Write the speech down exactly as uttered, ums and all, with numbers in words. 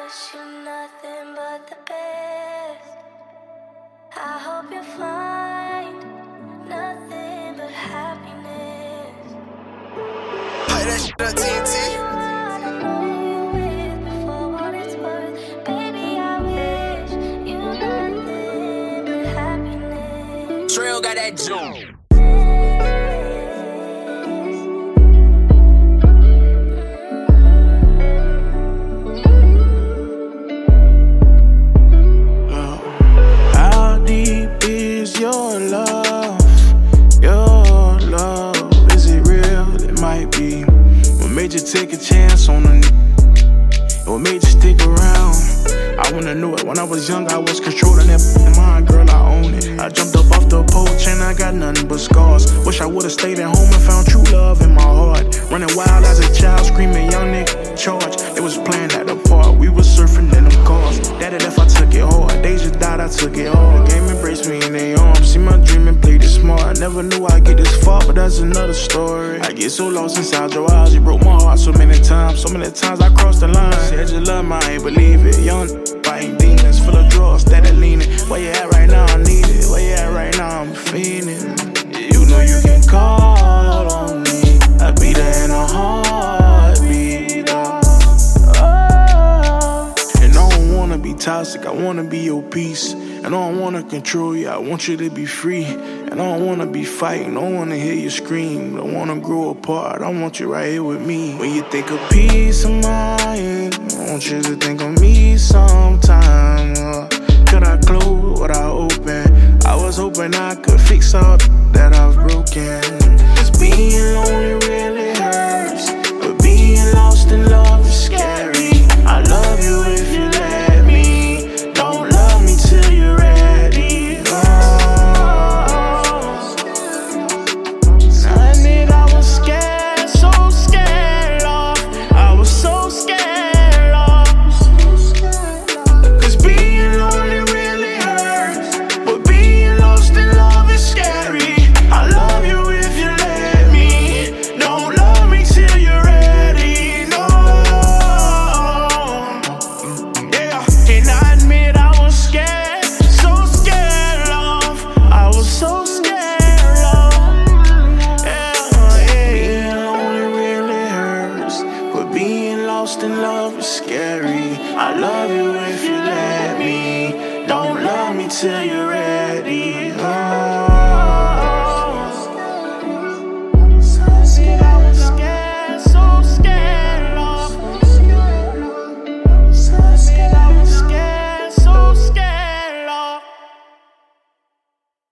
wish you nothing but the best. I hope you find nothing but happiness. Play that shit up, T N T. I don't know you with before what it's worth. Baby, I wish you nothing but happiness. Trail got that jump. Your love, your love, is it real? It might be. What made you take a chance on a n***? What made you stick around? I wanna know it. When I was young, I was controlling that mind, girl, I own it. I jumped up off the porch and I got nothing but scars. Wish I would've stayed at home and found true love in my heart. Running wild as a child, screaming young nigga charge. They was playing at the park, we was surfing in them cars. Daddy left, I took it hard. Deja died, I took it hard. Game embraced me in their arms. See my dream and played it smart. I never knew I'd get this far, but that's another story. I get so lost inside your eyes, you broke my heart so many times. So many times I crossed the line. Said you love me, I ain't believe it. Young fighting demons, full of drugs, steady leaning. Where you at right now? I need it. Where you at right now? I'm feeling. You know you can call on me. I be there in a heartbeat. Oh. And I don't wanna be toxic, I wanna be your peace. And I don't wanna control you, I want you to be free. And I don't wanna be fighting, don't wanna hear you scream. Don't wanna grow apart, I want you right here with me. When you think of peace of mind, I want you to think of me sometime. Uh, could I close, would I open? I was hoping I could fix all that I've broken. Cause being lonely really hurts, but being lost in love is scary. I love you if you let me, don't love me till you're ready. Oh. I admit I was scared, so scared lost. I was so scared lost. Cause being lonely really hurts, but being lost in love is scary. I love you if you let me, don't love me till you're ready. No. Yeah, and I admit I was scared, so scared love. I was so scared love. Yeah, yeah. Being lonely really hurts, but being lost in love is scary. I love you if you let me, don't love me till you're ready.